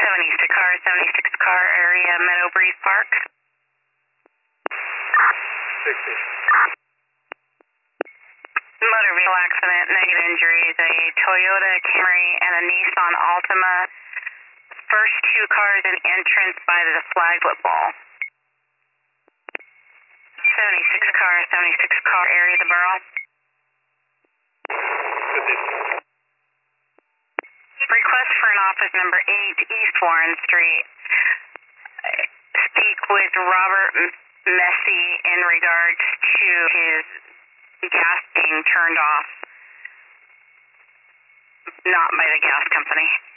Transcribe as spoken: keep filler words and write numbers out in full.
seventy-six car, seventy-six car area, Meadow Breeze Park. sixty. Motor vehicle accident, negative injuries, a Toyota Camry and a Nissan Altima. First two cars in entrance by the flaglet ball. seventy-six car, seventy-six car area, the borough. Request for an office number eight, East Warren Street. Speak with Robert Messi in regards to his gas being turned off, not by the gas company.